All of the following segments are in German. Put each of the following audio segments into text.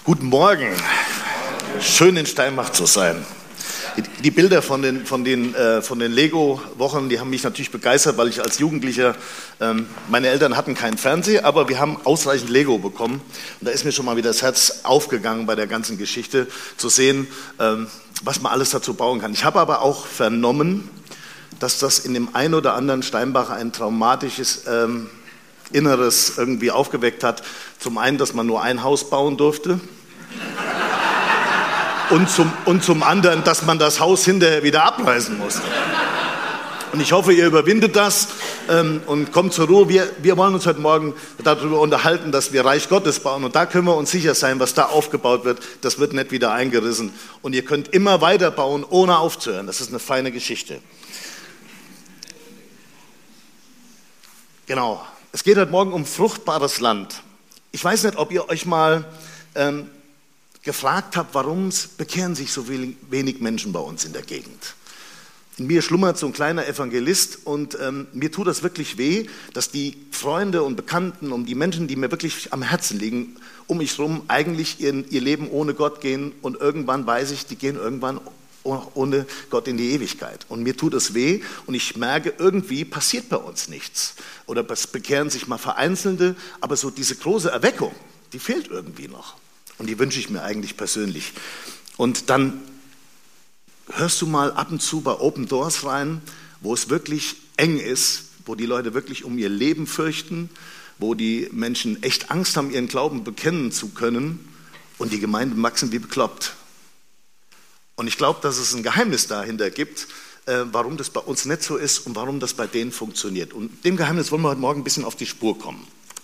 Guten Morgen. Schön in Steinbach zu sein. Die Bilder von den Lego-Wochen, die haben mich natürlich begeistert, weil ich als Jugendlicher, meine Eltern hatten keinen Fernseher, aber wir haben ausreichend Lego bekommen. Und da ist mir schon mal wieder das Herz aufgegangen bei der ganzen Geschichte, zu sehen, was man alles dazu bauen kann. Ich habe aber auch vernommen, dass das in dem einen oder anderen Steinbacher ein traumatisches Inneres irgendwie aufgeweckt hat. Zum einen, dass man nur ein Haus bauen durfte. Und zum anderen, dass man das Haus hinterher wieder abreißen musste. Und ich hoffe, ihr überwindet das und kommt zur Ruhe. Wir wollen uns heute Morgen darüber unterhalten, dass wir Reich Gottes bauen. Und da können wir uns sicher sein, was da aufgebaut wird, das wird nicht wieder eingerissen. Und ihr könnt immer weiter bauen, ohne aufzuhören. Das ist eine feine Geschichte. Genau. Es geht heute Morgen um fruchtbares Land. Ich weiß nicht, ob ihr euch mal gefragt habt, warum bekehren sich so wenig Menschen bei uns in der Gegend. In mir schlummert so ein kleiner Evangelist und mir tut das wirklich weh, dass die Freunde und Bekannten und die Menschen, die mir wirklich am Herzen liegen, um mich herum eigentlich ihr Leben ohne Gott gehen und irgendwann weiß ich, die gehen irgendwann ohne Gott in die Ewigkeit. Und mir tut es weh und ich merke, irgendwie passiert bei uns nichts. Oder es bekehren sich mal Vereinzelte, aber so diese große Erweckung, die fehlt irgendwie noch. Und die wünsche ich mir eigentlich persönlich. Und dann hörst du mal ab und zu bei Open Doors rein, wo es wirklich eng ist, wo die Leute wirklich um ihr Leben fürchten, wo die Menschen echt Angst haben, ihren Glauben bekennen zu können und die Gemeinden wachsen wie bekloppt. Und ich glaube, dass es ein Geheimnis dahinter gibt, warum das bei uns nicht so ist und warum das bei denen funktioniert. Und dem Geheimnis wollen wir heute Morgen ein bisschen auf die Spur kommen.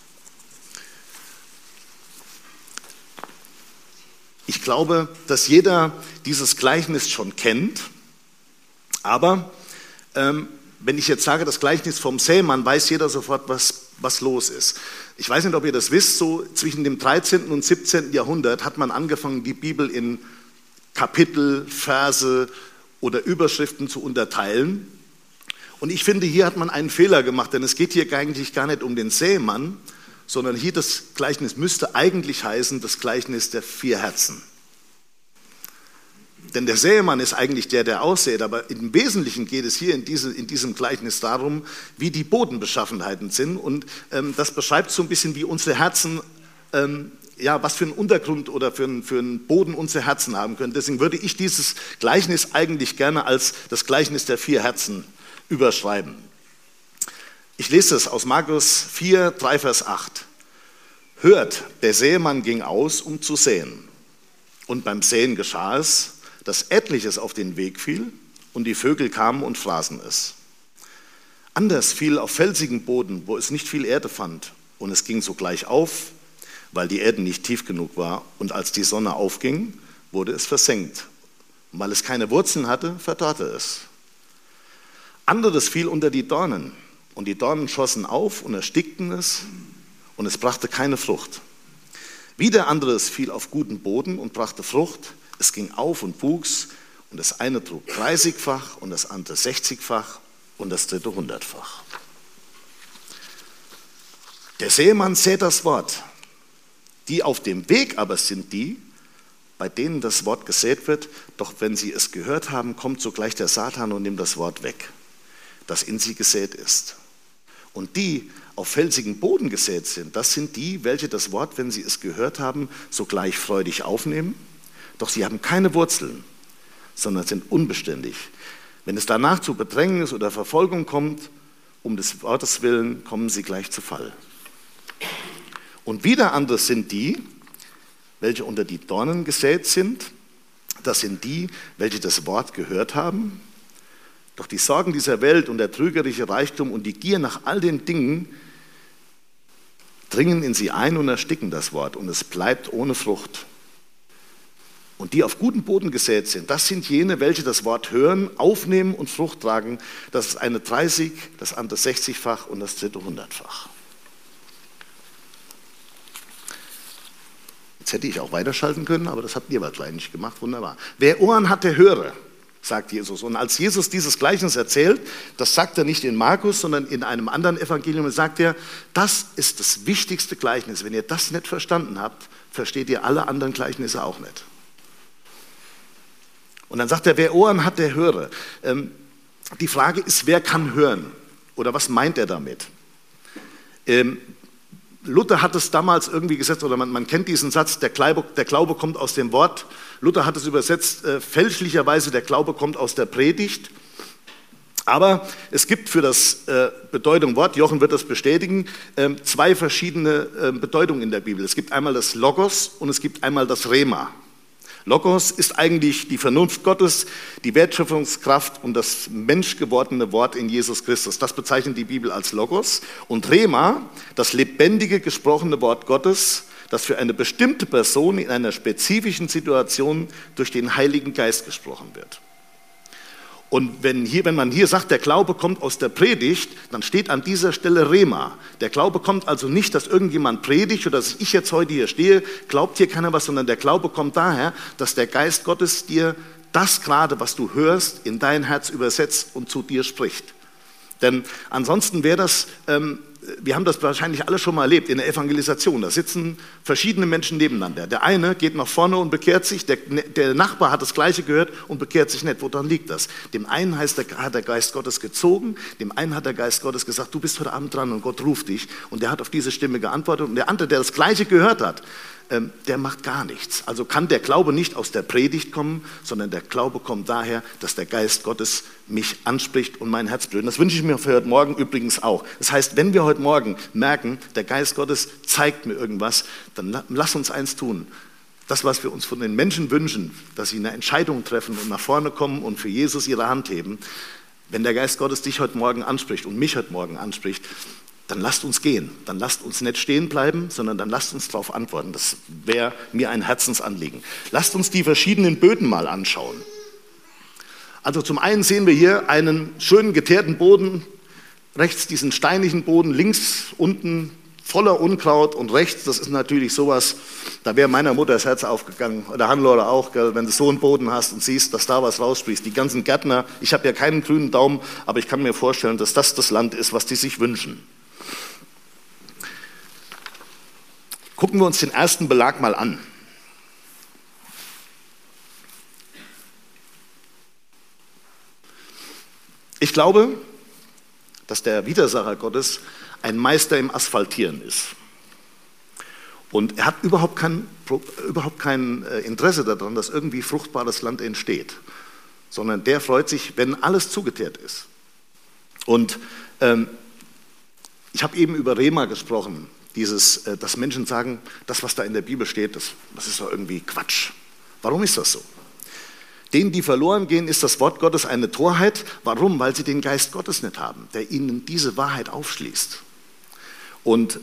Ich glaube, dass jeder dieses Gleichnis schon kennt, aber wenn ich jetzt sage, das Gleichnis vom Sämann, weiß jeder sofort, was los ist. Ich weiß nicht, ob ihr das wisst, so zwischen dem 13. und 17. Jahrhundert hat man angefangen, die Bibel in Kapitel, Verse oder Überschriften zu unterteilen. Und ich finde, hier hat man einen Fehler gemacht, denn es geht hier eigentlich gar nicht um den Sämann, sondern hier das Gleichnis müsste eigentlich heißen, das Gleichnis der 4 Herzen. Denn der Sämann ist eigentlich der aussät, aber im Wesentlichen geht es hier in diesem Gleichnis darum, wie die Bodenbeschaffenheiten sind. Und das beschreibt so ein bisschen, wie unsere Herzen, was für einen Untergrund oder für einen Boden unsere Herzen haben können. Deswegen würde ich dieses Gleichnis eigentlich gerne als das Gleichnis der 4 Herzen überschreiben. Ich lese es aus Markus 4, 3, Vers 8. Hört, der Sämann ging aus, um zu säen. Und beim Säen geschah es, dass etliches auf den Weg fiel und die Vögel kamen und fraßen es. Anders fiel auf felsigen Boden, wo es nicht viel Erde fand. Und es ging sogleich auf, weil die Erde nicht tief genug war. Und als die Sonne aufging, wurde es versenkt. Und weil es keine Wurzeln hatte, verdorrte es. Anderes fiel unter die Dornen. Und die Dornen schossen auf und erstickten es, und es brachte keine Frucht. Wieder anderes fiel auf guten Boden und brachte Frucht. Es ging auf und wuchs, und das eine trug 30-fach und das andere 60-fach und das dritte 100-fach. Der Sämann sät das Wort. Die auf dem Weg aber sind die, bei denen das Wort gesät wird, doch wenn sie es gehört haben, kommt sogleich der Satan und nimmt das Wort weg, das in sie gesät ist. Und die auf felsigen Boden gesät sind, das sind die, welche das Wort, wenn sie es gehört haben, sogleich freudig aufnehmen. Doch sie haben keine Wurzeln, sondern sind unbeständig. Wenn es danach zu Bedrängnis oder Verfolgung kommt, um des Wortes willen, kommen sie gleich zu Fall. Und wieder andere sind die, welche unter die Dornen gesät sind. Das sind die, welche das Wort gehört haben. Doch die Sorgen dieser Welt und der trügerische Reichtum und die Gier nach all den Dingen dringen in sie ein und ersticken das Wort, und es bleibt ohne Frucht. Und die auf guten Boden gesät sind, das sind jene, welche das Wort hören, aufnehmen und Frucht tragen. Das ist eine 30, das andere 60-fach und das dritte 100-fach. Jetzt hätte ich auch weiterschalten können, aber das habt ihr aber gleich nicht gemacht. Wunderbar. Wer Ohren hat, der höre. sagt Jesus. Und als Jesus dieses Gleichnis erzählt, das sagt er nicht in Markus, sondern in einem anderen Evangelium, sagt er, das ist das wichtigste Gleichnis. Wenn ihr das nicht verstanden habt, versteht ihr alle anderen Gleichnisse auch nicht. Und dann sagt er, wer Ohren hat, der höre. Die Frage ist, wer kann hören? Oder was meint er damit? Luther hat es damals irgendwie gesetzt, oder man kennt diesen Satz, der Glaube kommt aus dem Wort. Luther hat es übersetzt, fälschlicherweise, der Glaube kommt aus der Predigt. Aber es gibt für das Bedeutung Wort, Jochen wird das bestätigen, zwei verschiedene Bedeutungen in der Bibel. Es gibt einmal das Logos und es gibt einmal das Rhema. Logos ist eigentlich die Vernunft Gottes, die Wertschöpfungskraft und das menschgewordene Wort in Jesus Christus. Das bezeichnet die Bibel als Logos. Und Rhema, das lebendige, gesprochene Wort Gottes, das für eine bestimmte Person in einer spezifischen Situation durch den Heiligen Geist gesprochen wird. Und wenn man hier sagt, der Glaube kommt aus der Predigt, dann steht an dieser Stelle Rhema. Der Glaube kommt also nicht, dass irgendjemand predigt oder dass ich jetzt heute hier stehe, glaubt hier keiner was, sondern der Glaube kommt daher, dass der Geist Gottes dir das gerade, was du hörst, in dein Herz übersetzt und zu dir spricht. Denn ansonsten wäre das, wir haben das wahrscheinlich alle schon mal erlebt in der Evangelisation, da sitzen verschiedene Menschen nebeneinander. Der eine geht nach vorne und bekehrt sich, der Nachbar hat das Gleiche gehört und bekehrt sich nicht. Woran liegt das? Dem einen hat der Geist Gottes gezogen, dem einen hat der Geist Gottes gesagt, du bist heute Abend dran und Gott ruft dich. Und der hat auf diese Stimme geantwortet und der andere, der das Gleiche gehört hat, der macht gar nichts. Also kann der Glaube nicht aus der Predigt kommen, sondern der Glaube kommt daher, dass der Geist Gottes mich anspricht und mein Herz blüht. Das wünsche ich mir für heute Morgen übrigens auch. Das heißt, wenn wir heute Morgen merken, der Geist Gottes zeigt mir irgendwas, dann lass uns eins tun. Das, was wir uns von den Menschen wünschen, dass sie eine Entscheidung treffen und nach vorne kommen und für Jesus ihre Hand heben. Wenn der Geist Gottes dich heute Morgen anspricht und mich heute Morgen anspricht, dann lasst uns gehen. Dann lasst uns nicht stehen bleiben, sondern dann lasst uns darauf antworten. Das wäre mir ein Herzensanliegen. Lasst uns die verschiedenen Böden mal anschauen. Also zum einen sehen wir hier einen schönen geteerten Boden, rechts diesen steinigen Boden, links unten voller Unkraut und rechts, das ist natürlich sowas, da wäre meiner Mutter das Herz aufgegangen, oder Hannelore auch, gell, wenn du so einen Boden hast und siehst, dass da was raussprießt. Die ganzen Gärtner, ich habe ja keinen grünen Daumen, aber ich kann mir vorstellen, dass das Land ist, was die sich wünschen. Gucken wir uns den ersten Belag mal an. Ich glaube, dass der Widersacher Gottes ein Meister im Asphaltieren ist. Und er hat überhaupt kein Interesse daran, dass irgendwie fruchtbares Land entsteht, sondern der freut sich, wenn alles zugeteert ist. Und ich habe eben über Rhema gesprochen, dass Menschen sagen, das, was da in der Bibel steht, das ist doch irgendwie Quatsch. Warum ist das so? Denen, die verloren gehen, ist das Wort Gottes eine Torheit. Warum? Weil sie den Geist Gottes nicht haben, der ihnen diese Wahrheit aufschließt. Und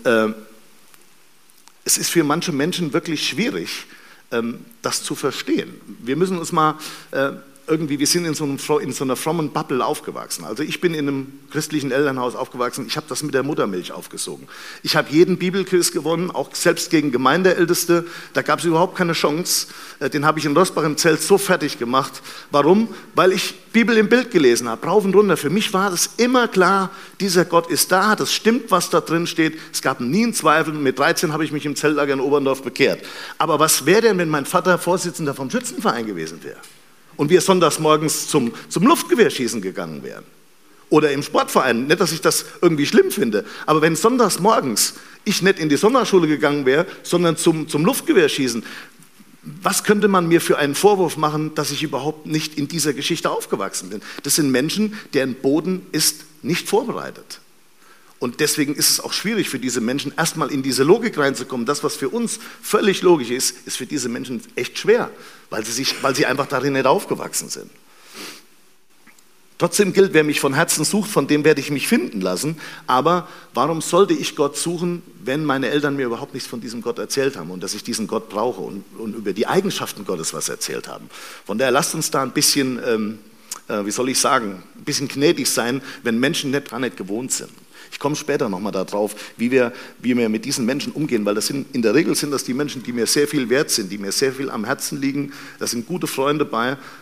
es ist für manche Menschen wirklich schwierig, das zu verstehen. Wir müssen uns mal wir sind in so einer frommen Bubble aufgewachsen. Also ich bin in einem christlichen Elternhaus aufgewachsen, ich habe das mit der Muttermilch aufgesogen. Ich habe jeden Bibelquiz gewonnen, auch selbst gegen Gemeindeälteste, da gab es überhaupt keine Chance. Den habe ich in Rossbach im Zelt so fertig gemacht. Warum? Weil ich Bibel im Bild gelesen habe, rauf und runter. Für mich war das immer klar, dieser Gott ist da, das stimmt, was da drin steht. Es gab nie einen Zweifel. Mit 13 habe ich mich im Zeltlager in Oberndorf bekehrt. Aber was wäre denn, wenn mein Vater Vorsitzender vom Schützenverein gewesen wäre? Und wir sonntags morgens zum Luftgewehrschießen gegangen wären. Oder im Sportverein, nicht, dass ich das irgendwie schlimm finde, aber wenn sonntags morgens ich nicht in die Sonderschule gegangen wäre, sondern zum Luftgewehrschießen, was könnte man mir für einen Vorwurf machen, dass ich überhaupt nicht in dieser Geschichte aufgewachsen bin? Das sind Menschen, deren Boden ist nicht vorbereitet. Und deswegen ist es auch schwierig für diese Menschen, erstmal in diese Logik reinzukommen. Das, was für uns völlig logisch ist, ist für diese Menschen echt schwer, weil sie einfach darin nicht aufgewachsen sind. Trotzdem gilt, wer mich von Herzen sucht, von dem werde ich mich finden lassen. Aber warum sollte ich Gott suchen, wenn meine Eltern mir überhaupt nichts von diesem Gott erzählt haben und dass ich diesen Gott brauche und über die Eigenschaften Gottes was erzählt haben? Von daher lasst uns da ein bisschen, ein bisschen gnädig sein, wenn Menschen nicht gewohnt sind. Ich komme später nochmal darauf, wie wir mit diesen Menschen umgehen, weil in der Regel sind das die Menschen, die mir sehr viel wert sind, die mir sehr viel am Herzen liegen. Da sind gute Freunde bei.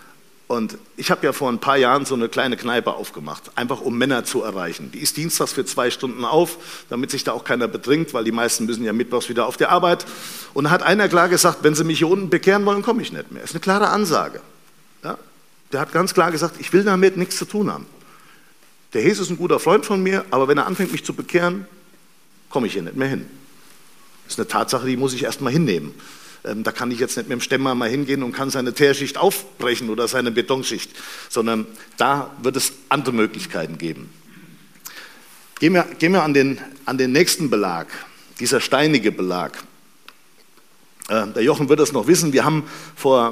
Und ich habe ja vor ein paar Jahren so eine kleine Kneipe aufgemacht, einfach um Männer zu erreichen. Die ist dienstags für 2 Stunden auf, damit sich da auch keiner betrinkt, weil die meisten müssen ja mittwochs wieder auf die Arbeit. Und da hat einer klar gesagt, wenn Sie mich hier unten bekehren wollen, komme ich nicht mehr. Das ist eine klare Ansage. Ja? Der hat ganz klar gesagt, ich will damit nichts zu tun haben. Der Jesus ist ein guter Freund von mir, aber wenn er anfängt, mich zu bekehren, komme ich hier nicht mehr hin. Das ist eine Tatsache, die muss ich erst mal hinnehmen. Da kann ich jetzt nicht mit dem Stemmer mal hingehen und kann seine Teerschicht aufbrechen oder seine Betonschicht, sondern da wird es andere Möglichkeiten geben. Gehen wir an den nächsten Belag, dieser steinige Belag. Der Jochen wird das noch wissen, wir haben vor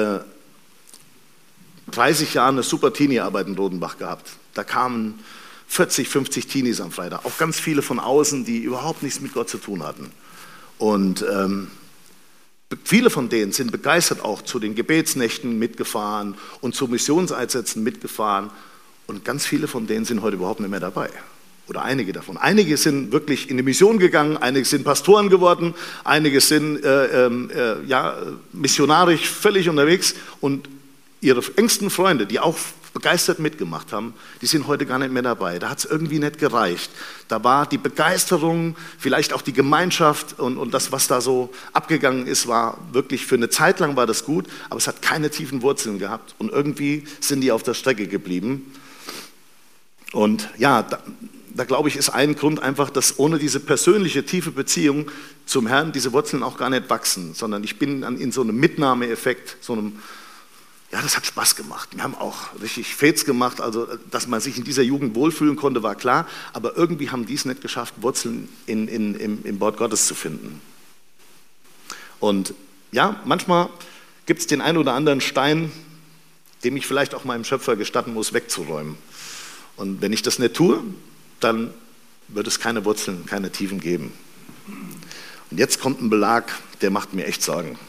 30 Jahren eine super Teenie-Arbeit in Rodenbach gehabt. Da kamen 40, 50 Teenies am Freitag, auch ganz viele von außen, die überhaupt nichts mit Gott zu tun hatten. Und viele von denen sind begeistert auch zu den Gebetsnächten mitgefahren und zu Missionseinsätzen mitgefahren. Und ganz viele von denen sind heute überhaupt nicht mehr dabei. Oder einige davon. Einige sind wirklich in die Mission gegangen, einige sind Pastoren geworden, einige sind missionarisch völlig unterwegs. Und ihre engsten Freunde, die auch begeistert mitgemacht haben, die sind heute gar nicht mehr dabei. Da hat es irgendwie nicht gereicht. Da war die Begeisterung, vielleicht auch die Gemeinschaft und das, was da so abgegangen ist, war wirklich für eine Zeit lang war das gut, aber es hat keine tiefen Wurzeln gehabt und irgendwie sind die auf der Strecke geblieben. Und ja, da glaube ich, ist ein Grund einfach, dass ohne diese persönliche, tiefe Beziehung zum Herrn diese Wurzeln auch gar nicht wachsen, sondern ich bin in so einem Mitnahmeeffekt, ja, das hat Spaß gemacht. Wir haben auch richtig Fets gemacht, also dass man sich in dieser Jugend wohlfühlen konnte, war klar, aber irgendwie haben die es nicht geschafft, Wurzeln im Wort Gottes zu finden. Und ja, manchmal gibt es den einen oder anderen Stein, dem ich vielleicht auch meinem Schöpfer gestatten muss, wegzuräumen. Und wenn ich das nicht tue, dann wird es keine Wurzeln, keine Tiefen geben. Und jetzt kommt ein Belag, der macht mir echt Sorgen.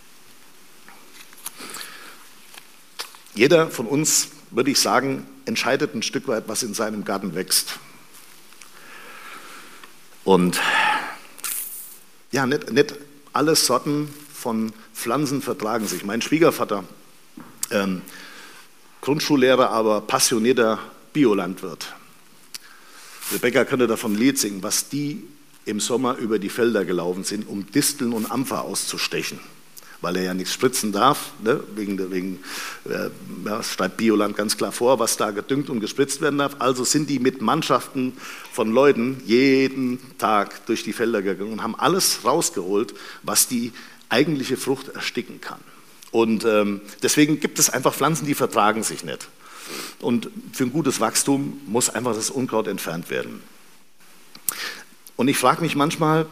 Jeder von uns, würde ich sagen, entscheidet ein Stück weit, was in seinem Garten wächst. Und ja, nicht alle Sorten von Pflanzen vertragen sich. Mein Schwiegervater, Grundschullehrer, aber passionierter Biolandwirt. Rebecca könnte davon ein Lied singen, was die im Sommer über die Felder gelaufen sind, um Disteln und Ampfer auszustechen. Weil er ja nichts spritzen darf, ne? Das schreibt Bioland ganz klar vor, was da gedüngt und gespritzt werden darf. Also sind die mit Mannschaften von Leuten jeden Tag durch die Felder gegangen und haben alles rausgeholt, was die eigentliche Frucht ersticken kann. Und deswegen gibt es einfach Pflanzen, die vertragen sich nicht. Und für ein gutes Wachstum muss einfach das Unkraut entfernt werden. Und ich frage mich manchmal,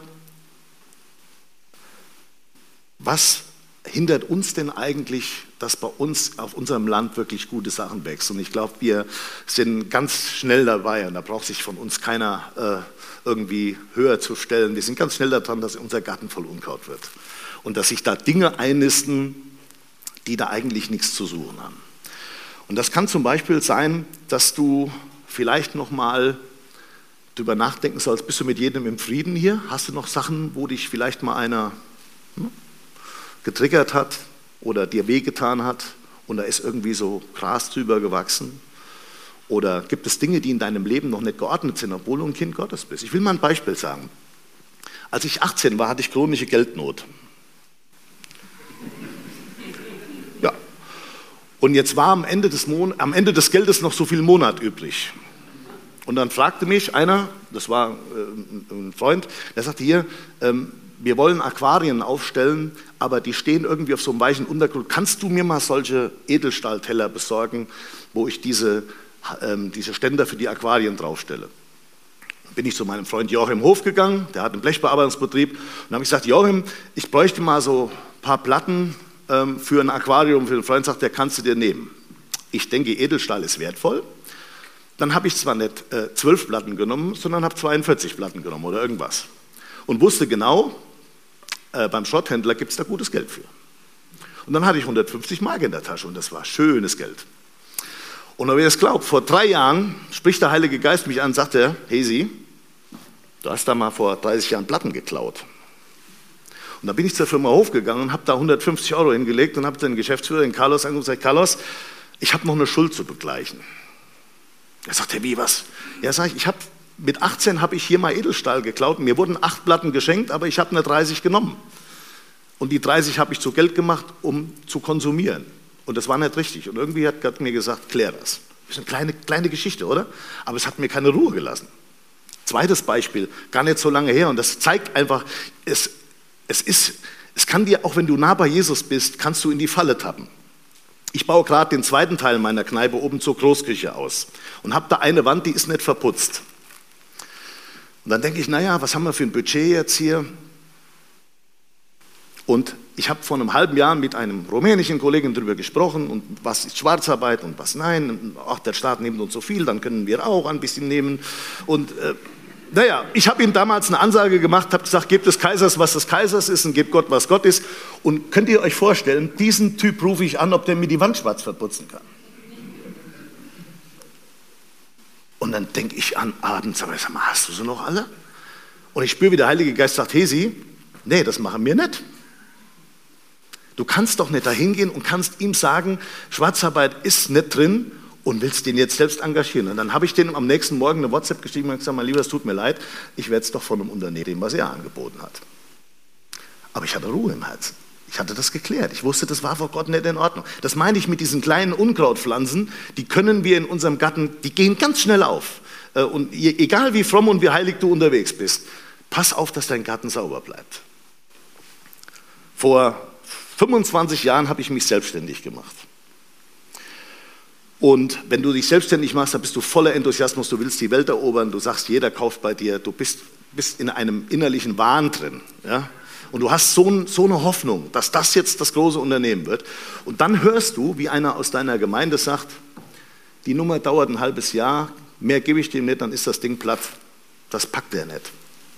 was hindert uns denn eigentlich, dass bei uns auf unserem Land wirklich gute Sachen wächst? Und ich glaube, wir sind ganz schnell dabei und da braucht sich von uns keiner irgendwie höher zu stellen. Wir sind ganz schnell daran, dass unser Garten voll Unkraut wird und dass sich da Dinge einnisten, die da eigentlich nichts zu suchen haben. Und das kann zum Beispiel sein, dass du vielleicht nochmal drüber nachdenken sollst, bist du mit jedem im Frieden hier? Hast du noch Sachen, wo dich vielleicht mal einer getriggert hat oder dir wehgetan hat und da ist irgendwie so Gras drüber gewachsen? Oder gibt es Dinge, die in deinem Leben noch nicht geordnet sind, obwohl du ein Kind Gottes bist? Ich will mal ein Beispiel sagen. Als ich 18 war, hatte ich chronische Geldnot. Ja. Und jetzt war am Ende des Geldes noch so viel Monat übrig. Und dann fragte mich einer, das war ein Freund, der sagte, hier, wir wollen Aquarien aufstellen, aber die stehen irgendwie auf so einem weichen Untergrund. Kannst du mir mal solche Edelstahlteller besorgen, wo ich diese Ständer für die Aquarien draufstelle? Dann bin ich zu meinem Freund Joachim Hof gegangen, der hat einen Blechbearbeitungsbetrieb, und habe ich gesagt, Joachim, ich bräuchte mal so ein paar Platten für ein Aquarium. Für den Freund sagt, der kannst du dir nehmen. Ich denke, Edelstahl ist wertvoll. Dann habe ich zwar nicht 12 Platten genommen, sondern habe 42 Platten genommen oder irgendwas. Und wusste genau, beim Schrotthändler gibt es da gutes Geld für. Und dann hatte ich 150 Mark in der Tasche und das war schönes Geld. Und wer es glaubt, vor 3 Jahren spricht der Heilige Geist mich an und sagt, Hesi, du hast da mal vor 30 Jahren Platten geklaut. Und da bin ich zur Firma Hof gegangen und habe da 150 € hingelegt und habe den Geschäftsführer, den Carlos, angerufen und gesagt, Carlos, ich habe noch eine Schuld zu begleichen. Er sagt, hey, wie, was? Ja, sag ich, mit 18 habe ich hier mal Edelstahl geklaut. Mir wurden 8 Platten geschenkt, aber ich habe nur 30 genommen. Und die 30 habe ich zu Geld gemacht, um zu konsumieren. Und das war nicht richtig. Und irgendwie hat Gott mir gesagt, klär das. Das ist eine kleine Geschichte, oder? Aber es hat mir keine Ruhe gelassen. Zweites Beispiel, gar nicht so lange her. Und das zeigt einfach, es kann dir, auch wenn du nah bei Jesus bist, kannst du in die Falle tappen. Ich baue gerade den zweiten Teil meiner Kneipe oben zur Großküche aus. Und habe da eine Wand, die ist nicht verputzt. Und dann denke ich, naja, was haben wir für ein Budget jetzt hier? Und ich habe vor einem halben Jahr mit einem rumänischen Kollegen darüber gesprochen, und was ist Schwarzarbeit und was nein. Ach, der Staat nimmt uns so viel, dann können wir auch ein bisschen nehmen. Und naja, ich habe ihm damals eine Ansage gemacht, habe gesagt, gebt des Kaisers, was des Kaisers ist, und gebt Gott, was Gott ist. Und könnt ihr euch vorstellen, diesen Typ rufe ich an, ob der mir die Wand schwarz verputzen kann. Und dann denke ich an abends, aber sag mal, hast du sie noch alle? Und ich spüre, wie der Heilige Geist sagt, Hesi, nee, das machen wir nicht. Du kannst doch nicht dahin gehen und kannst ihm sagen, Schwarzarbeit ist nicht drin, und willst den jetzt selbst engagieren. Und dann habe ich dem am nächsten Morgen eine WhatsApp geschrieben und gesagt, mein Lieber, es tut mir leid, ich werde es doch von einem Unternehmen, was er angeboten hat. Aber ich hatte Ruhe im Herzen. Ich hatte das geklärt. Ich wusste, das war vor Gott nicht in Ordnung. Das meine ich mit diesen kleinen Unkrautpflanzen, die können wir in unserem Garten, die gehen ganz schnell auf. Und egal wie fromm und wie heilig du unterwegs bist, pass auf, dass dein Garten sauber bleibt. Vor 25 Jahren habe ich mich selbstständig gemacht. Und wenn du dich selbstständig machst, dann bist du voller Enthusiasmus, du willst die Welt erobern, du sagst, jeder kauft bei dir, du bist in einem innerlichen Wahn drin. Ja? Und du hast so eine Hoffnung, dass das jetzt das große Unternehmen wird. Und dann hörst du, wie einer aus deiner Gemeinde sagt, die Nummer dauert ein halbes Jahr, mehr gebe ich dem nicht, dann ist das Ding platt. Das packt er nicht.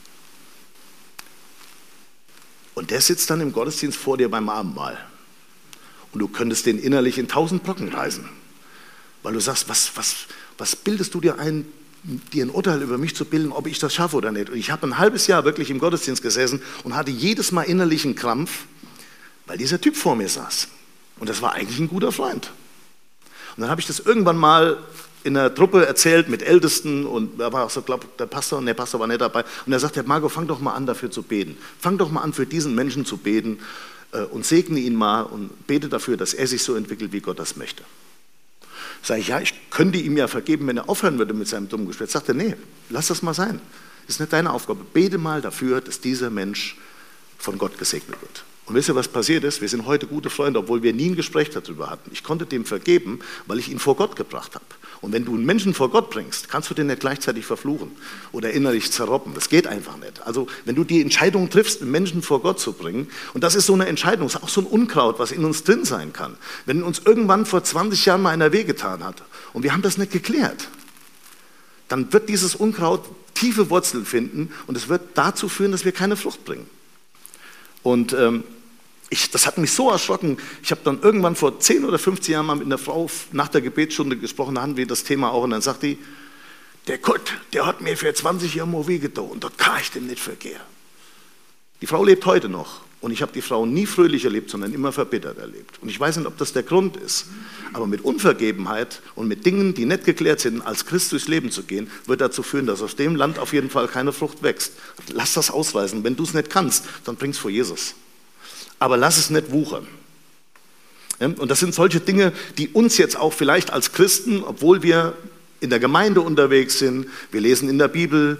Und der sitzt dann im Gottesdienst vor dir beim Abendmahl. Und du könntest den innerlich in 1000 Brocken reißen. Weil du sagst, was bildest du dir ein, dir ein Urteil über mich zu bilden, ob ich das schaffe oder nicht? Und ich habe ein halbes Jahr wirklich im Gottesdienst gesessen und hatte jedes Mal innerlichen Krampf, weil dieser Typ vor mir saß. Und das war eigentlich ein guter Freund. Und dann habe ich das irgendwann mal in einer Truppe erzählt mit Ältesten, und da war auch so, glaube der Pastor war nicht dabei. Und er sagte, Marco, fang doch mal an, dafür zu beten. Fang doch mal an, für diesen Menschen zu beten und segne ihn mal und bete dafür, dass er sich so entwickelt, wie Gott das möchte. Sag ich, ja, ich könnte ihm ja vergeben, wenn er aufhören würde mit seinem dummen Gespräch. Sagt er, nee, lass das mal sein. Das ist nicht deine Aufgabe. Bete mal dafür, dass dieser Mensch von Gott gesegnet wird. Und wisst ihr, was passiert ist? Wir sind heute gute Freunde, obwohl wir nie ein Gespräch darüber hatten. Ich konnte dem vergeben, weil ich ihn vor Gott gebracht habe. Und wenn du einen Menschen vor Gott bringst, kannst du den nicht gleichzeitig verfluchen oder innerlich zerroppen. Das geht einfach nicht. Also wenn du die Entscheidung triffst, einen Menschen vor Gott zu bringen, und das ist so eine Entscheidung, das ist auch so ein Unkraut, was in uns drin sein kann. Wenn uns irgendwann vor 20 Jahren mal einer wehgetan hat und wir haben das nicht geklärt, dann wird dieses Unkraut tiefe Wurzeln finden und es wird dazu führen, dass wir keine Frucht bringen. Und das hat mich so erschrocken. Ich habe dann irgendwann vor 10 oder 15 Jahren mal mit einer Frau nach der Gebetsstunde gesprochen, da hatten wir das Thema auch, und dann sagt die, der Gott, der hat mir für 20 Jahre mal wehgetan und da kann ich dem nicht vergehen. Die Frau lebt heute noch, und ich habe die Frau nie fröhlich erlebt, sondern immer verbittert erlebt. Und ich weiß nicht, ob das der Grund ist, aber mit Unvergebenheit und mit Dingen, die nicht geklärt sind, als Christ durchs Leben zu gehen, wird dazu führen, dass aus dem Land auf jeden Fall keine Frucht wächst. Lass das ausweisen. Wenn du es nicht kannst, dann bring es vor Jesus. Aber lass es nicht wuchern. Und das sind solche Dinge, die uns jetzt auch vielleicht als Christen, obwohl wir in der Gemeinde unterwegs sind, wir lesen in der Bibel,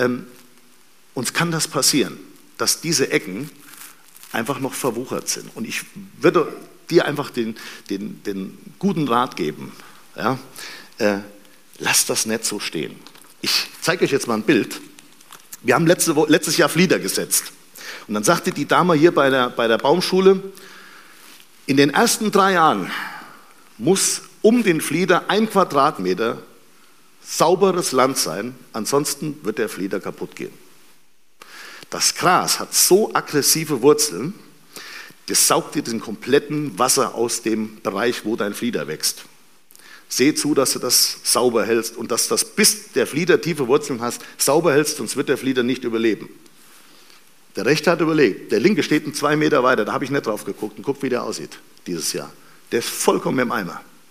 uns kann das passieren, dass diese Ecken einfach noch verwuchert sind. Und ich würde dir einfach den guten Rat geben, ja? Lass das nicht so stehen. Ich zeige euch jetzt mal ein Bild. Wir haben letztes Jahr Flieder gesetzt. Und dann sagte die Dame hier bei der Baumschule, in den ersten 3 Jahren muss um den Flieder 1 Quadratmeter sauberes Land sein, ansonsten wird der Flieder kaputt gehen. Das Gras hat so aggressive Wurzeln, das saugt dir den kompletten Wasser aus dem Bereich, wo dein Flieder wächst. Seh zu, dass du das sauber hältst und dass das, bis der Flieder tiefe Wurzeln hat, sauber hältst, sonst wird der Flieder nicht überleben. Der Rechte hat überlebt. Der Linke steht 2 Meter weiter, da habe ich nicht drauf geguckt und guck, wie der aussieht dieses Jahr. Der ist vollkommen im Eimer.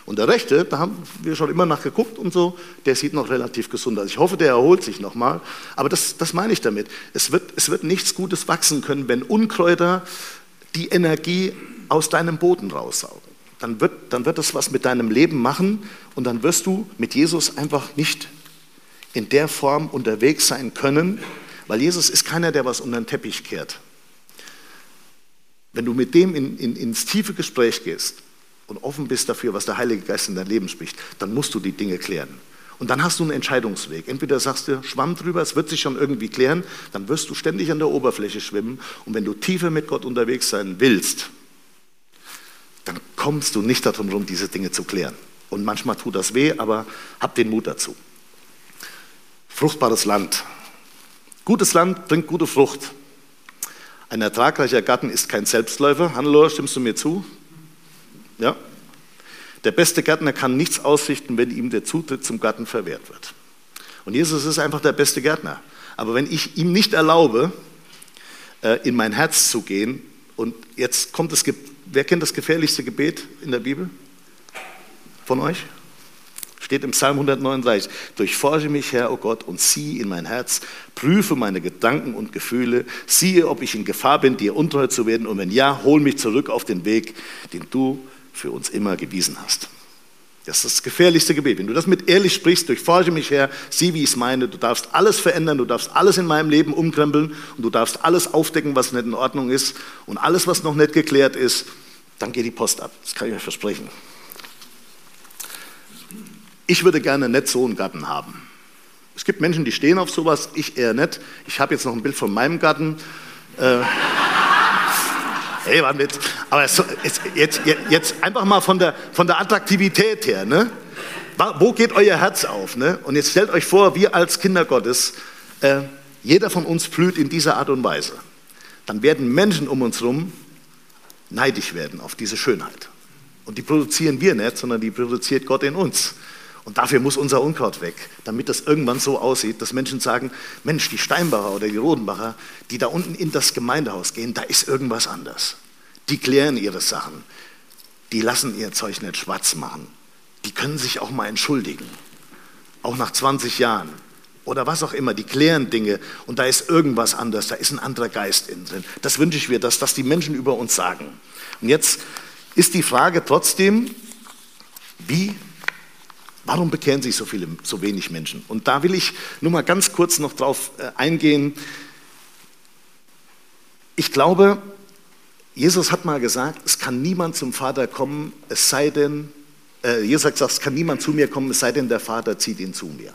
Und der rechte, da haben wir schon immer nachgeguckt und so, der sieht noch relativ gesund aus. Ich hoffe, der erholt sich nochmal. Aber das meine ich damit. Es wird nichts Gutes wachsen können, wenn Unkräuter die Energie aus deinem Boden raussaugen. Dann wird das was mit deinem Leben machen und dann wirst du mit Jesus einfach nicht in der Form unterwegs sein können, weil Jesus ist keiner, der was unter den Teppich kehrt. Wenn du mit dem ins tiefe Gespräch gehst und offen bist dafür, was der Heilige Geist in dein Leben spricht, dann musst du die Dinge klären. Und dann hast du einen Entscheidungsweg. Entweder sagst du, schwamm drüber, es wird sich schon irgendwie klären, dann wirst du ständig an der Oberfläche schwimmen. Und wenn du tiefer mit Gott unterwegs sein willst, dann kommst du nicht darum herum, diese Dinge zu klären. Und manchmal tut das weh, aber hab den Mut dazu. Fruchtbares Land. Gutes Land bringt gute Frucht. Ein ertragreicher Garten ist kein Selbstläufer. Hannelore, stimmst du mir zu? Ja. Der beste Gärtner kann nichts ausrichten, wenn ihm der Zutritt zum Garten verwehrt wird. Und Jesus ist einfach der beste Gärtner. Aber wenn ich ihm nicht erlaube, in mein Herz zu gehen, und jetzt kommt es, wer kennt das gefährlichste Gebet in der Bibel? Von euch? Steht im Psalm 139, durchforsche mich, Herr, o Gott, und sieh in mein Herz, prüfe meine Gedanken und Gefühle, siehe, ob ich in Gefahr bin, dir untreu zu werden, und wenn ja, hol mich zurück auf den Weg, den du für uns immer gewiesen hast. Das ist das gefährlichste Gebet. Wenn du das mit ehrlich sprichst, durchforsche mich, Herr, sieh, wie ich es meine, du darfst alles verändern, du darfst alles in meinem Leben umkrempeln und du darfst alles aufdecken, was nicht in Ordnung ist, und alles, was noch nicht geklärt ist, dann geht die Post ab. Das kann ich euch versprechen. Ich würde gerne nicht so einen Garten haben. Es gibt Menschen, die stehen auf sowas, ich eher nicht. Ich habe jetzt noch ein Bild von meinem Garten. Hey, aber jetzt einfach mal von der Attraktivität her. Ne? Wo geht euer Herz auf? Ne? Und jetzt stellt euch vor, wir als Kinder Gottes, jeder von uns blüht in dieser Art und Weise. Dann werden Menschen um uns herum neidisch werden auf diese Schönheit. Und die produzieren wir nicht, sondern die produziert Gott in uns. Und dafür muss unser Unkraut weg, damit das irgendwann so aussieht, dass Menschen sagen, Mensch, die Steinbacher oder die Rodenbacher, die da unten in das Gemeindehaus gehen, da ist irgendwas anders. Die klären ihre Sachen, die lassen ihr Zeug nicht schwarz machen, die können sich auch mal entschuldigen, auch nach 20 Jahren oder was auch immer, die klären Dinge und da ist irgendwas anders, da ist ein anderer Geist innen drin. Das wünsche ich mir, dass das die Menschen über uns sagen. Und jetzt ist die Frage trotzdem, warum bekehren sich so wenig Menschen? Und da will ich nur mal ganz kurz noch drauf eingehen. Ich glaube, Jesus hat mal gesagt, es kann niemand zum Vater kommen, es sei denn, Jesus hat gesagt, es kann niemand zu mir kommen, es sei denn, der Vater zieht ihn zu mir.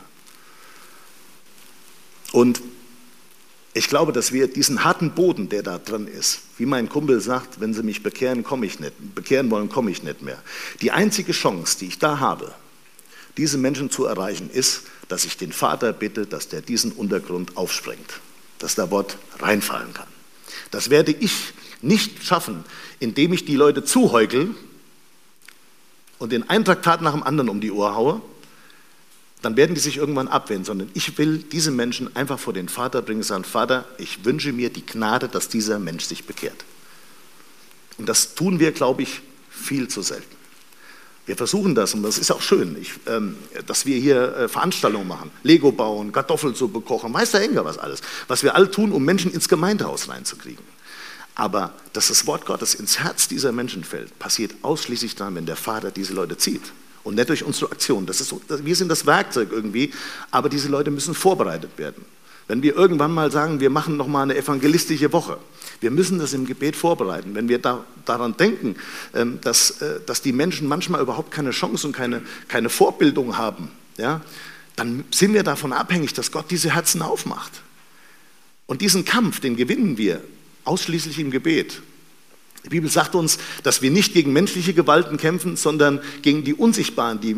Und ich glaube, dass wir diesen harten Boden, der da drin ist, wie mein Kumpel sagt, wenn sie mich bekehren wollen, komme ich nicht mehr. Die einzige Chance, die ich da habe, diese Menschen zu erreichen, ist, dass ich den Vater bitte, dass der diesen Untergrund aufsprengt, dass da Wort reinfallen kann. Das werde ich nicht schaffen, indem ich die Leute zuheukel und den einen Traktat nach dem anderen um die Ohr haue, dann werden die sich irgendwann abwenden, sondern ich will diese Menschen einfach vor den Vater bringen und sagen, Vater, ich wünsche mir die Gnade, dass dieser Mensch sich bekehrt. Und das tun wir, glaube ich, viel zu selten. Wir versuchen das und das ist auch schön, dass wir hier Veranstaltungen machen, Lego bauen, Kartoffelsuppe kochen, weiß der Henker was alles, was wir alle tun, um Menschen ins Gemeindehaus reinzukriegen. Aber dass das Wort Gottes ins Herz dieser Menschen fällt, passiert ausschließlich dann, wenn der Vater diese Leute zieht und nicht durch unsere Aktion. Wir sind das Werkzeug irgendwie, aber diese Leute müssen vorbereitet werden. Wenn wir irgendwann mal sagen, wir machen noch mal eine evangelistische Woche, wir müssen das im Gebet vorbereiten. Wenn wir daran denken, dass die Menschen manchmal überhaupt keine Chance und keine Vorbildung haben, ja, dann sind wir davon abhängig, dass Gott diese Herzen aufmacht. Und diesen Kampf, den gewinnen wir ausschließlich im Gebet. Die Bibel sagt uns, dass wir nicht gegen menschliche Gewalten kämpfen, sondern gegen die Unsichtbaren, die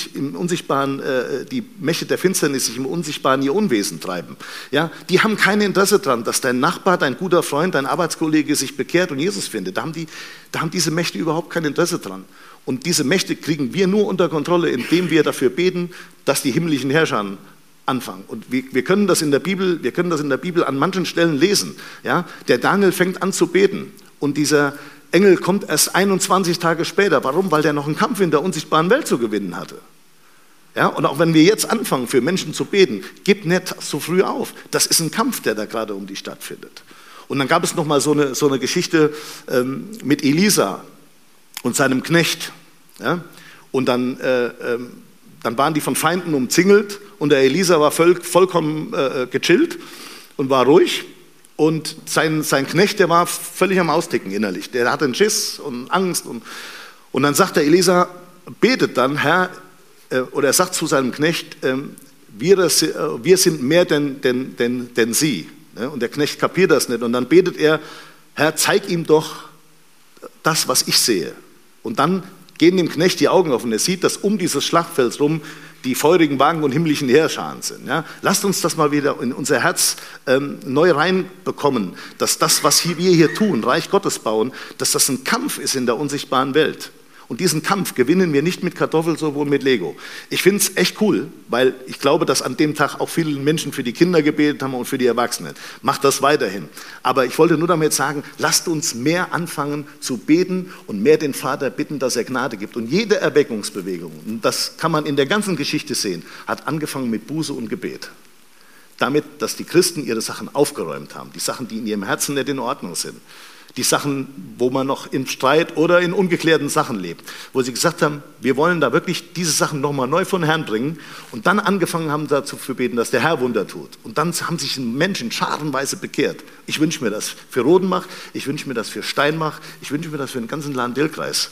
Mächte der Finsternis sich im Unsichtbaren ihr Unwesen treiben. Ja, die haben kein Interesse daran, dass dein Nachbar, dein guter Freund, dein Arbeitskollege sich bekehrt und Jesus findet. Da haben diese Mächte überhaupt kein Interesse dran. Und diese Mächte kriegen wir nur unter Kontrolle, indem wir dafür beten, dass die himmlischen Herrscher anfangen. Und wir können das in der Bibel an manchen Stellen lesen. Ja? Der Daniel fängt an zu beten. Und dieser Engel kommt erst 21 Tage später. Warum? Weil der noch einen Kampf in der unsichtbaren Welt zu gewinnen hatte. Ja, und auch wenn wir jetzt anfangen, für Menschen zu beten, gib nicht so früh auf. Das ist ein Kampf, der da gerade um dich stattfindet. Und dann gab es noch mal so eine Geschichte mit Elisa und seinem Knecht. Ja? Und dann waren die von Feinden umzingelt und der Elisa war vollkommen gechillt und war ruhig. Und sein Knecht, der war völlig am Austicken innerlich. Der hatte einen Schiss und Angst. Und dann sagt der Elisa, betet dann, Herr, oder er sagt zu seinem Knecht, wir sind mehr denn sie. Und der Knecht kapiert das nicht. Und dann betet er, Herr, zeig ihm doch das, was ich sehe. Und dann gehen dem Knecht die Augen auf und er sieht, dass um dieses Schlachtfeld rum die feurigen Wagen und himmlischen Heerscharen sind. Ja? Lasst uns das mal wieder in unser Herz neu reinbekommen, dass das, was wir hier tun, Reich Gottes bauen, dass das ein Kampf ist in der unsichtbaren Welt. Und diesen Kampf gewinnen wir nicht mit Kartoffelsuppe und mit Lego. Ich finde es echt cool, weil ich glaube, dass an dem Tag auch viele Menschen für die Kinder gebetet haben und für die Erwachsenen. Macht das weiterhin. Aber ich wollte nur damit sagen, lasst uns mehr anfangen zu beten und mehr den Vater bitten, dass er Gnade gibt. Und jede Erweckungsbewegung, und das kann man in der ganzen Geschichte sehen, hat angefangen mit Buße und Gebet. Damit, dass die Christen ihre Sachen aufgeräumt haben, die Sachen, die in ihrem Herzen nicht in Ordnung sind. Die Sachen, wo man noch in Streit oder in ungeklärten Sachen lebt, wo sie gesagt haben, wir wollen da wirklich diese Sachen nochmal neu von Herrn bringen und dann angefangen haben dazu zu beten, dass der Herr Wunder tut. Und dann haben sich Menschen scharenweise bekehrt. Ich wünsche mir das für Rodenbach, ich wünsche mir das für Steinbach, ich wünsche mir das für den ganzen Lahn-Dill-Kreis.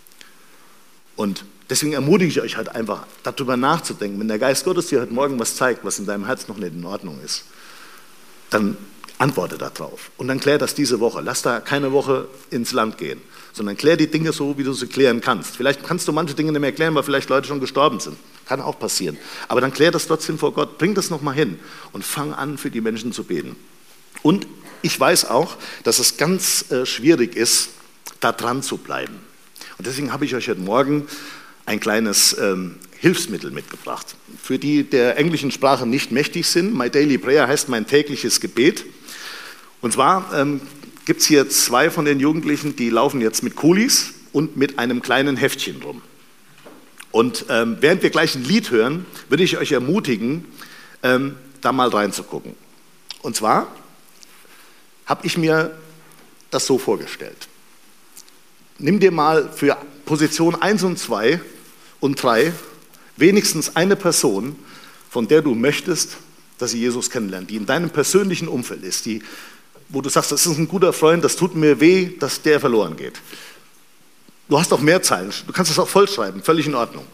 Und deswegen ermutige ich euch halt einfach, darüber nachzudenken. Wenn der Geist Gottes dir heute Morgen was zeigt, was in deinem Herz noch nicht in Ordnung ist, dann antworte darauf. Und dann klär das diese Woche. Lass da keine Woche ins Land gehen, sondern klär die Dinge so, wie du sie klären kannst. Vielleicht kannst du manche Dinge nicht mehr klären, weil vielleicht Leute schon gestorben sind. Kann auch passieren. Aber dann klär das trotzdem vor Gott. Bring das nochmal hin und fang an, für die Menschen zu beten. Und ich weiß auch, dass es ganz schwierig ist, da dran zu bleiben. Und deswegen habe ich euch heute Morgen ein kleines Hilfsmittel mitgebracht. Für die der englischen Sprache nicht mächtig sind, My Daily Prayer heißt mein tägliches Gebet. Und zwar gibt es hier 2 von den Jugendlichen, die laufen jetzt mit Kulis und mit einem kleinen Heftchen rum. Und während wir gleich ein Lied hören, würde ich euch ermutigen, da mal reinzugucken. Und zwar habe ich mir das so vorgestellt. Nimm dir mal für Position 1 und 2 und 3 wenigstens eine Person, von der du möchtest, dass sie Jesus kennenlernt, die in deinem persönlichen Umfeld ist, wo du sagst, das ist ein guter Freund, das tut mir weh, dass der verloren geht. Du hast auch mehr Zeilen, du kannst das auch vollschreiben, völlig in Ordnung.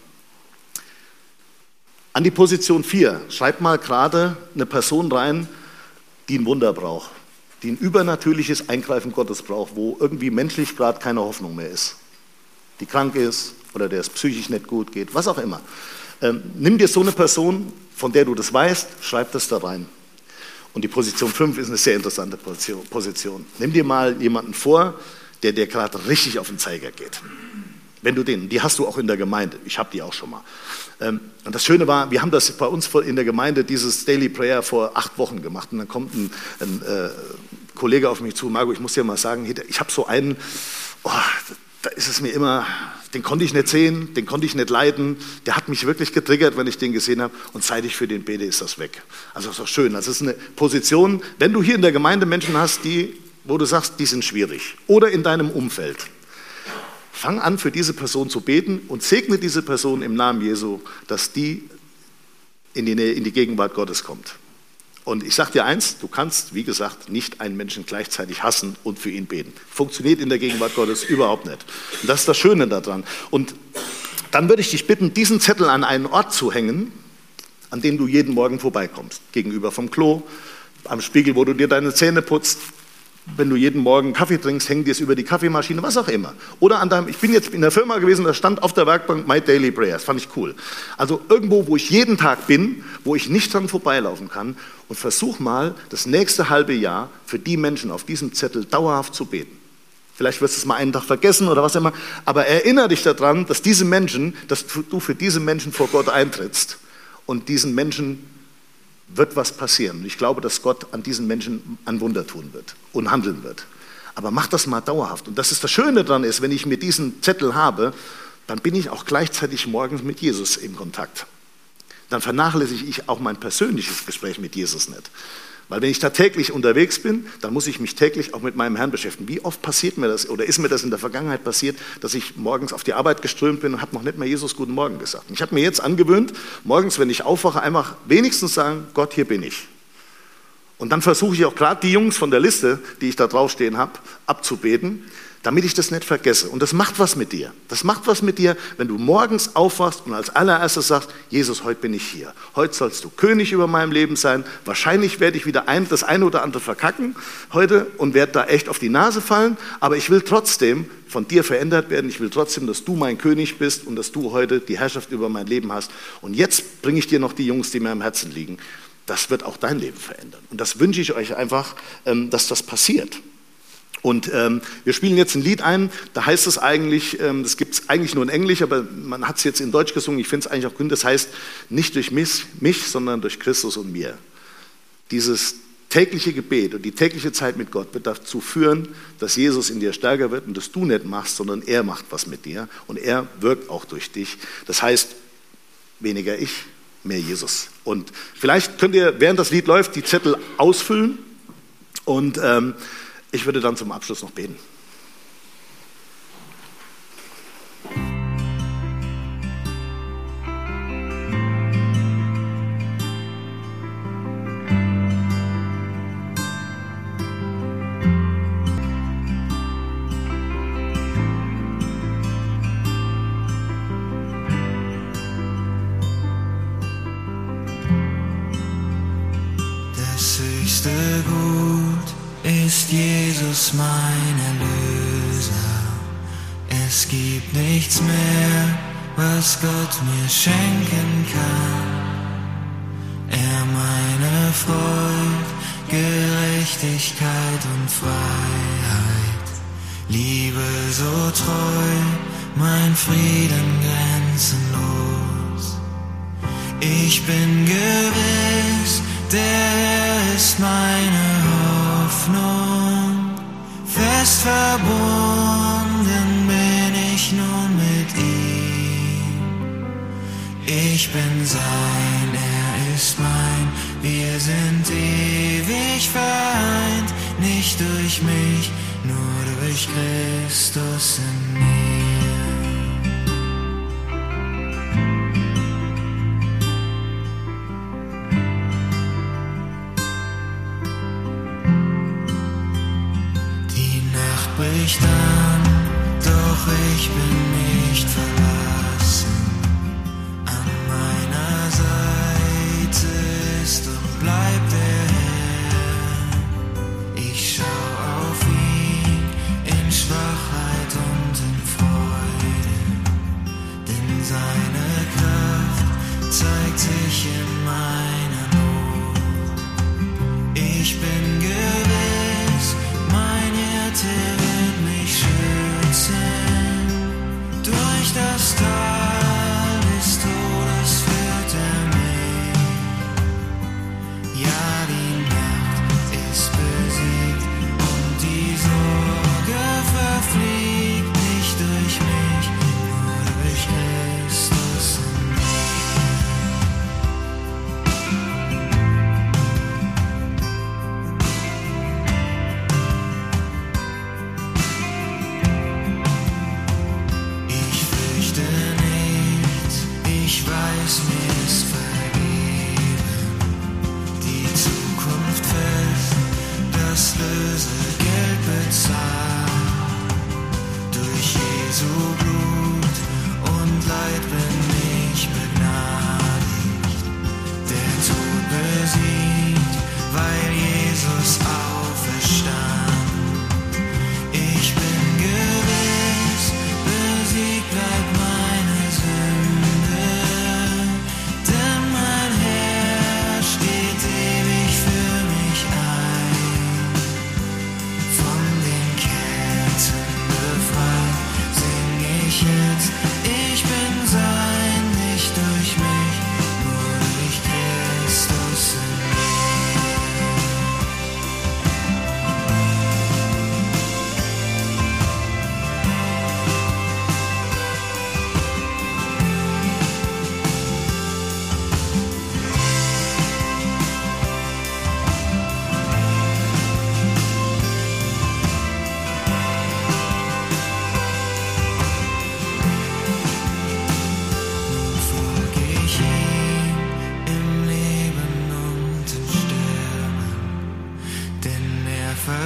An die Position 4, schreib mal gerade eine Person rein, die ein Wunder braucht, die ein übernatürliches Eingreifen Gottes braucht, wo irgendwie menschlich gerade keine Hoffnung mehr ist, die krank ist oder der es psychisch nicht gut geht, was auch immer. Nimm dir so eine Person, von der du das weißt, schreib das da rein. Und die Position 5 ist eine sehr interessante Position. Nimm dir mal jemanden vor, der dir gerade richtig auf den Zeiger geht. Wenn du die hast du auch in der Gemeinde. Ich habe die auch schon mal. Und das Schöne war, wir haben das bei uns in der Gemeinde, dieses Daily Prayer, vor 8 Wochen gemacht. Und dann kommt ein Kollege auf mich zu, Marco, ich muss dir mal sagen, ich habe so einen, da ist es mir immer, den konnte ich nicht sehen, den konnte ich nicht leiden, der hat mich wirklich getriggert, wenn ich den gesehen habe und seit ich für den bete, ist das weg. Also das ist doch schön, das ist eine Position, wenn du hier in der Gemeinde Menschen hast, wo du sagst, die sind schwierig oder in deinem Umfeld, fang an für diese Person zu beten und segne diese Person im Namen Jesu, dass die in die Gegenwart Gottes kommt. Und ich sage dir eins, du kannst, wie gesagt, nicht einen Menschen gleichzeitig hassen und für ihn beten. Funktioniert in der Gegenwart Gottes überhaupt nicht. Und das ist das Schöne daran. Und dann würde ich dich bitten, diesen Zettel an einen Ort zu hängen, an dem du jeden Morgen vorbeikommst. Gegenüber vom Klo, am Spiegel, wo du dir deine Zähne putzt. Wenn du jeden Morgen Kaffee trinkst, häng dir es über die Kaffeemaschine, was auch immer. Oder ich bin jetzt in der Firma gewesen, da stand auf der Werkbank My Daily Prayer, das fand ich cool. Also irgendwo, wo ich jeden Tag bin, wo ich nicht dran vorbeilaufen kann und versuch mal, das nächste halbe Jahr für die Menschen auf diesem Zettel dauerhaft zu beten. Vielleicht wirst du es mal einen Tag vergessen oder was immer, aber erinnere dich daran, dass du für diese Menschen vor Gott eintrittst und diesen Menschen wird was passieren. Ich glaube, dass Gott an diesen Menschen ein Wunder tun wird und handeln wird. Aber mach das mal dauerhaft. Und das ist das Schöne daran ist, wenn ich mir diesen Zettel habe, dann bin ich auch gleichzeitig morgens mit Jesus in Kontakt. Dann vernachlässige ich auch mein persönliches Gespräch mit Jesus nicht. Weil wenn ich da täglich unterwegs bin, dann muss ich mich täglich auch mit meinem Herrn beschäftigen. Wie oft passiert mir das oder ist mir das in der Vergangenheit passiert, dass ich morgens auf die Arbeit geströmt bin und habe noch nicht mehr Jesus Guten Morgen gesagt. Und ich habe mir jetzt angewöhnt, morgens, wenn ich aufwache, einfach wenigstens sagen, Gott, hier bin ich. Und dann versuche ich auch gerade die Jungs von der Liste, die ich da draufstehen habe, abzubeten, damit ich das nicht vergesse. Und das macht was mit dir. Das macht was mit dir, wenn du morgens aufwachst und als allererstes sagst, Jesus, heute bin ich hier. Heute sollst du König über meinem Leben sein. Wahrscheinlich werde ich wieder das eine oder andere verkacken heute und werde da echt auf die Nase fallen. Aber ich will trotzdem von dir verändert werden. Ich will trotzdem, dass du mein König bist und dass du heute die Herrschaft über mein Leben hast. Und jetzt bringe ich dir noch die Jungs, die mir am Herzen liegen. Das wird auch dein Leben verändern. Und das wünsche ich euch einfach, dass das passiert. Und wir spielen jetzt ein Lied ein, da heißt es eigentlich, das gibt es eigentlich nur in Englisch, aber man hat es jetzt in Deutsch gesungen, ich finde es eigentlich auch gut, das heißt, nicht durch mich, sondern durch Christus und mir. Dieses tägliche Gebet und die tägliche Zeit mit Gott wird dazu führen, dass Jesus in dir stärker wird und dass du nicht machst, sondern er macht was mit dir und er wirkt auch durch dich. Das heißt, weniger ich, mehr Jesus. Und vielleicht könnt ihr, während das Lied läuft, die Zettel ausfüllen und ich würde dann zum Abschluss noch beten. Das höchste Gut ist Jesus mein Erlöser. Es gibt nichts mehr, was Gott mir schenken kann. Er meine Freud, Gerechtigkeit und Freiheit. Liebe so treu, mein Frieden grenzenlos. Ich bin gewiss, der Herr ist meine Hoffnung, fest verbunden bin ich nun mit ihm. Ich bin sein, er ist mein, wir sind ewig vereint, nicht durch mich, nur durch Christus in mir. Bricht an, doch ich bin nicht verlassen. An meiner Seite ist und bleibt der Herr. Ich schau auf ihn in Schwachheit und in Freude, denn seine Kraft zeigt sich in meiner Not. Ich bin gewiss, mein Hirte wird mich schützen durch das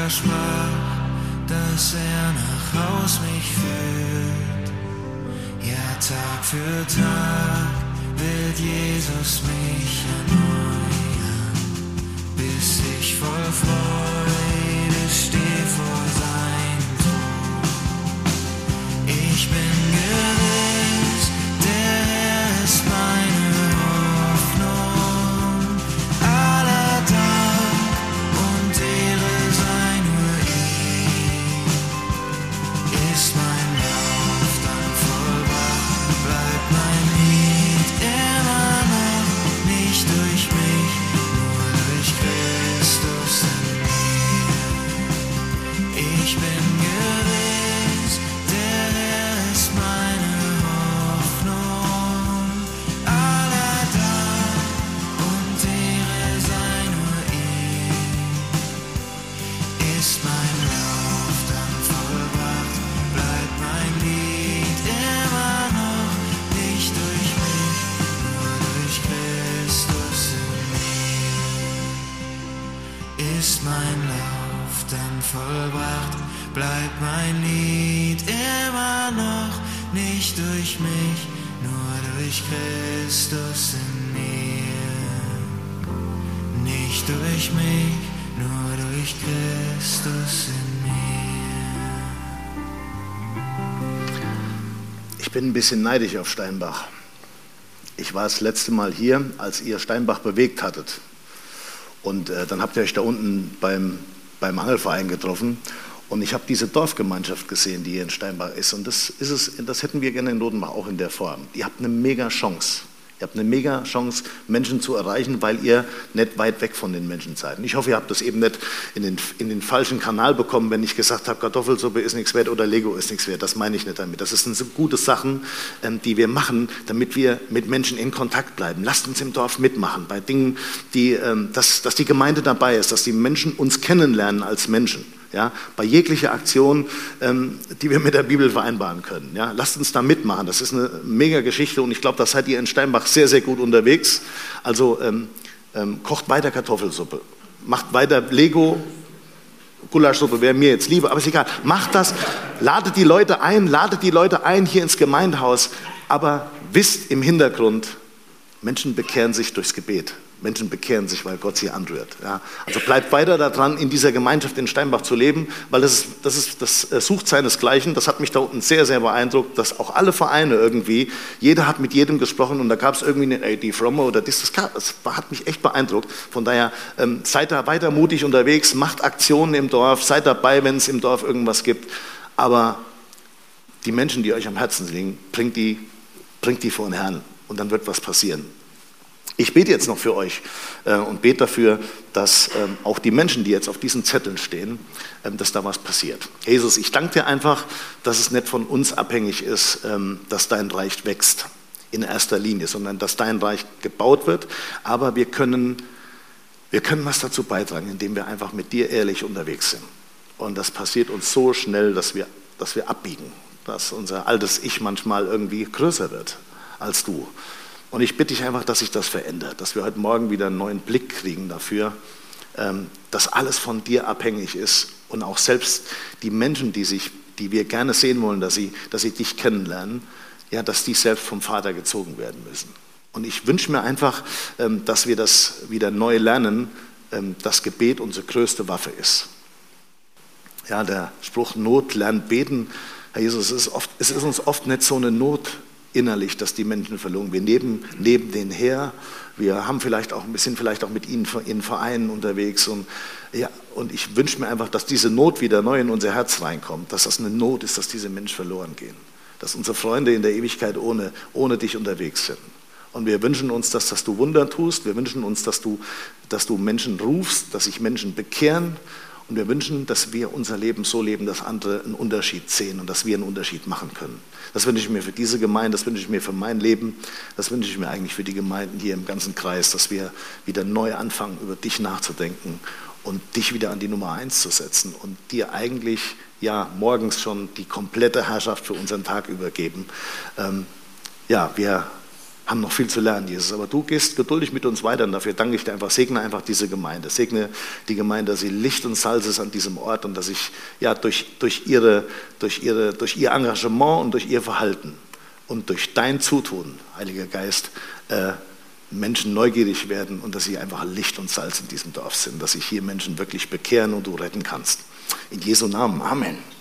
versprach, dass nach Haus mich führt. Ja, Tag für Tag wird Jesus mich erneuern, bis ich voll Freude stehe vor seinem Thron. Ich bin gewiss, der Herr ist meine Hoffnung. Aller Dank und Ehre sei nur ihm. Ist mein Lauf dann vollbracht, bleibt mein Lied immer noch nicht durch mich, nur durch Christus in mir. Ich bin gewiss, der Herr ist meine Hoffnung. Aller Dank und Ehre sei nur ihm. Ist mein Lauf dann vollbracht, bleibt mein Lied immer noch nicht durch mich, nur durch Christus in mir. Ist mein Lauf dann vollbracht, bleibt mein Lied immer noch nicht durch mich, nur durch Christus in mir. Nicht durch mich, nur durch Christus in mir. Ich bin ein bisschen neidisch auf Steinbach. Ich war das letzte Mal hier, als ihr Steinbach bewegt hattet. Und dann habt ihr euch da unten beim Angelverein getroffen. Und ich habe diese Dorfgemeinschaft gesehen, die hier in Steinbach ist. Und das hätten wir gerne in Rodenbach auch in der Form. Ihr habt eine mega Chance. Ihr habt eine mega Chance, Menschen zu erreichen, weil ihr nicht weit weg von den Menschen seid. Und ich hoffe, ihr habt das eben nicht in den falschen Kanal bekommen, wenn ich gesagt habe, Kartoffelsuppe ist nichts wert oder Lego ist nichts wert. Das meine ich nicht damit. Das sind so gute Sachen, die wir machen, damit wir mit Menschen in Kontakt bleiben. Lasst uns im Dorf mitmachen, bei Dingen, dass die Gemeinde dabei ist, dass die Menschen uns kennenlernen als Menschen. Ja, bei jeglicher Aktion, die wir mit der Bibel vereinbaren können. Ja, lasst uns da mitmachen. Das ist eine mega Geschichte und ich glaube, da seid ihr in Steinbach sehr, sehr gut unterwegs. Also kocht weiter Kartoffelsuppe, macht weiter Lego, Gulaschsuppe wäre mir jetzt lieber, aber ist egal. Macht das, ladet die Leute ein hier ins Gemeindehaus, aber wisst im Hintergrund, Menschen bekehren sich durchs Gebet. Menschen bekehren sich, weil Gott sie anrührt. Ja. Also bleibt weiter daran, in dieser Gemeinschaft in Steinbach zu leben, weil das sucht seinesgleichen. Das hat mich da unten sehr, sehr beeindruckt, dass auch alle Vereine irgendwie, jeder hat mit jedem gesprochen und da gab es irgendwie eine AD Fromme oder das hat mich echt beeindruckt. Von daher seid da weiter mutig unterwegs, macht Aktionen im Dorf, seid dabei, wenn es im Dorf irgendwas gibt. Aber die Menschen, die euch am Herzen liegen, bringt die vor den Herrn und dann wird was passieren. Ich bete jetzt noch für euch und bete dafür, dass auch die Menschen, die jetzt auf diesen Zetteln stehen, dass da was passiert. Jesus, ich danke dir einfach, dass es nicht von uns abhängig ist, dass dein Reich wächst in erster Linie, sondern dass dein Reich gebaut wird. Aber wir können was dazu beitragen, indem wir einfach mit dir ehrlich unterwegs sind. Und das passiert uns so schnell, dass wir abbiegen, dass unser altes Ich manchmal irgendwie größer wird als du. Und ich bitte dich einfach, dass sich das verändert, dass wir heute Morgen wieder einen neuen Blick kriegen dafür, dass alles von dir abhängig ist und auch selbst die Menschen, die wir gerne sehen wollen, dass sie dich kennenlernen, ja, dass die selbst vom Vater gezogen werden müssen. Und ich wünsche mir einfach, dass wir das wieder neu lernen, dass Gebet unsere größte Waffe ist. Ja, der Spruch Not lernt beten. Herr Jesus, es ist uns oft nicht so eine Not innerlich, dass die Menschen verloren. Wir neben denen her, wir sind vielleicht auch mit ihnen in Vereinen unterwegs und ich wünsche mir einfach, dass diese Not wieder neu in unser Herz reinkommt, dass das eine Not ist, dass diese Menschen verloren gehen, dass unsere Freunde in der Ewigkeit ohne dich unterwegs sind. Und wir wünschen uns, dass du Wunder tust, wir wünschen uns, dass du Menschen rufst, dass sich Menschen bekehren. Und wir wünschen, dass wir unser Leben so leben, dass andere einen Unterschied sehen und dass wir einen Unterschied machen können. Das wünsche ich mir für diese Gemeinde, das wünsche ich mir für mein Leben, das wünsche ich mir eigentlich für die Gemeinden hier im ganzen Kreis, dass wir wieder neu anfangen, über dich nachzudenken und dich wieder an die Nummer 1 zu setzen und dir eigentlich morgens schon die komplette Herrschaft für unseren Tag übergeben. Wir haben noch viel zu lernen, Jesus. Aber du gehst geduldig mit uns weiter und dafür danke ich dir einfach. Segne einfach diese Gemeinde. Segne die Gemeinde, dass sie Licht und Salz ist an diesem Ort und dass ich durch ihr Engagement und durch ihr Verhalten und durch dein Zutun, Heiliger Geist, Menschen neugierig werden und dass sie einfach Licht und Salz in diesem Dorf sind, dass sich hier Menschen wirklich bekehren und du retten kannst. In Jesu Namen. Amen.